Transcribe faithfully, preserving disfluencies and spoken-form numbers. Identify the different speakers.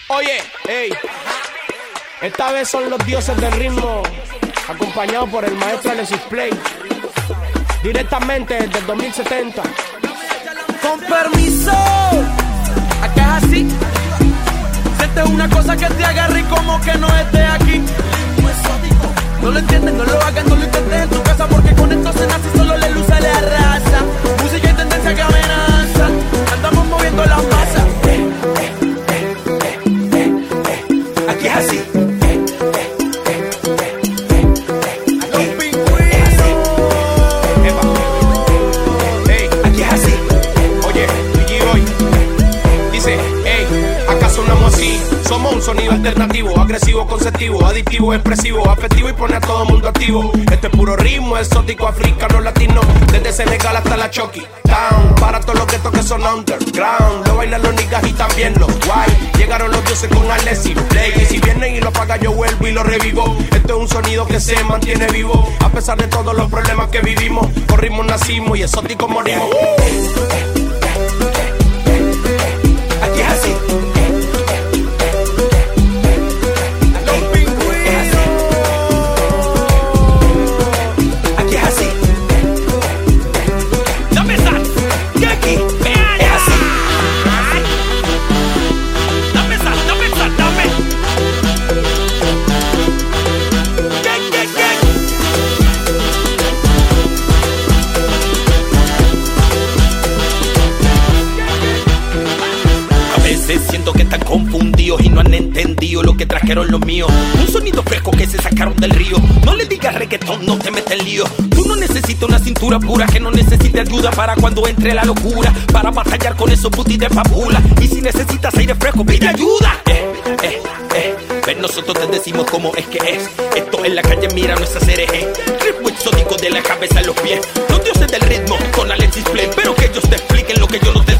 Speaker 1: Oye, ey, esta vez son los dioses del ritmo, acompañados por el maestro Alexis Play, directamente desde el dos mil setenta.
Speaker 2: Con permiso, acá es así. Sientes una cosa que te agarre y como que no esté aquí. No lo entiendes, no lo hagas, no lo intentes en tu casa, porque con esto se nace y solo le luce la raza. Música y tendencia que amenaza, andamos moviendo las masas. Aquí es así. Los pingüinos.
Speaker 1: Ey, aquí es así. Oye, Luigi hoy dice, ey, acá sonamos así. Somos un sonido alternativo, agresivo, conceptivo, adictivo, expresivo, afectivo y pone a todo mundo activo. Este es puro ritmo exótico, africano, latino, desde Senegal hasta la Chucky Town. Para todos los que toquen son underground, lo bailan los niggas y también los guay. Llegaron los dioses con Alexis Play, y si vienen y lo pagan yo vuelvo y lo revivo. Este es un sonido que se mantiene vivo, a pesar de todos los problemas que vivimos. Con ritmo nacimos y exóticos morimos.
Speaker 2: Aquí es así.
Speaker 3: Siento que están confundidos y no han entendido lo que trajeron los míos. Un sonido fresco que se sacaron del río. No le digas reggaetón, no te metas en lío. Tú no necesitas una cintura pura que no necesite ayuda para cuando entre la locura, para batallar con esos putis de papula. Y si necesitas aire fresco, pide ayuda. Eh, eh, eh. Ven, nosotros te decimos cómo es que es. Esto en la calle, mira, no es hacer eje. Ritmo exótico de la cabeza a los pies. Los dioses del ritmo con Alexis Play, pero que ellos te expliquen lo que yo no te